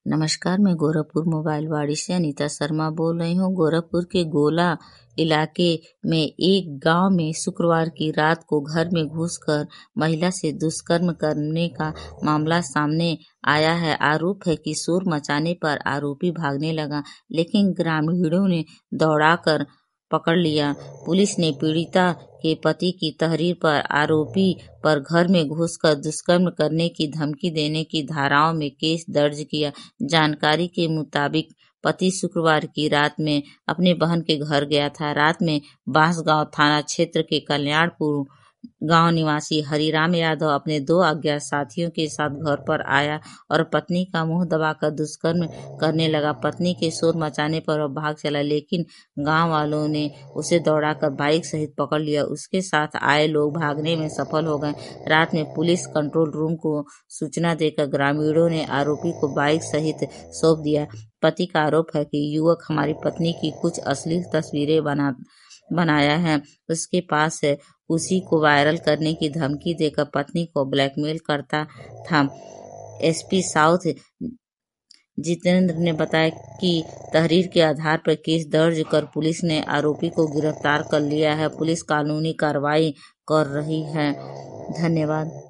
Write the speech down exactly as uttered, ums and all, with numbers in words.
नमस्कार, मैं गोरखपुर मोबाइल वाड़ी से अनीता शर्मा बोल रही हूँ। गोरखपुर के गोला इलाके में एक गांव में शुक्रवार की रात को घर में घुसकर महिला से दुष्कर्म करने का मामला सामने आया है। आरोप है कि शोर मचाने पर आरोपी भागने लगा, लेकिन ग्रामीणों ने दौड़ाकर पकड़ लिया। पुलिस ने पीड़िता के पति की तहरीर पर आरोपी पर घर में घुसकर दुष्कर्म करने की धमकी देने की धाराओं में केस दर्ज किया। जानकारी के मुताबिक पति शुक्रवार की रात में अपने बहन के घर गया था। रात में बांसगांव थाना क्षेत्र के कल्याणपुर गांव निवासी हरिराम यादव अपने दो अज्ञात साथियों के साथ घर पर आया और पत्नी का मुंह दबाकर दुष्कर्म करने लगा। पत्नी के शोर मचाने पर वह भाग चला, लेकिन गांव वालों ने उसे दौड़ाकर बाइक सहित पकड़ लिया। उसके साथ आए लोग भागने में सफल हो गए। रात में पुलिस कंट्रोल रूम को सूचना देकर ग्रामीणों ने आरोपी को बाइक सहित सौंप दिया। पति का आरोप है कि युवक हमारी पत्नी की कुछ अश्लील तस्वीरें बना बनाया है, उसके पास है, उसी को वायरल करने की धमकी देकर पत्नी को ब्लैकमेल करता था। एसपी साउथ जितेंद्र ने बताया कि तहरीर के आधार पर केस दर्ज कर पुलिस ने आरोपी को गिरफ्तार कर लिया है। पुलिस कानूनी कार्रवाई कर रही है। धन्यवाद।